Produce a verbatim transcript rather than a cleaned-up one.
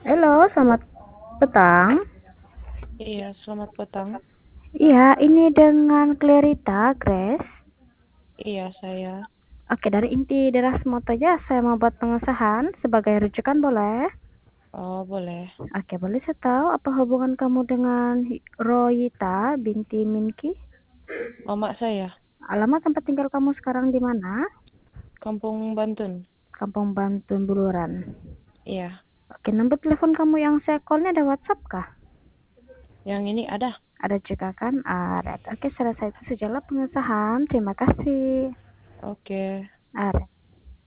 Halo, selamat petang. Iya, selamat petang. Iya, ini dengan Clarita, Grace. Iya, saya. Oke, dari inti daerah Semoto aja saya mau buat pengesahan sebagai rujukan boleh? Oh, boleh. Oke, boleh saya tahu apa hubungan kamu dengan Hi- Royita binti Minki? Mama saya, Alamat tempat tinggal kamu sekarang di mana? Kampung Bantun. Kampung Bantun Buluran. Iya, Oke, nomor telepon kamu yang saya call-nya ada WhatsApp kah? yang ini ada. Ada juga kan? Ada. Oke, selesai itu sajalah pengesahan. Terima kasih. Oke. Ada.